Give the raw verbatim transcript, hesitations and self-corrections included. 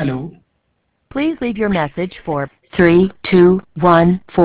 Hello. Please leave your message for three two one four.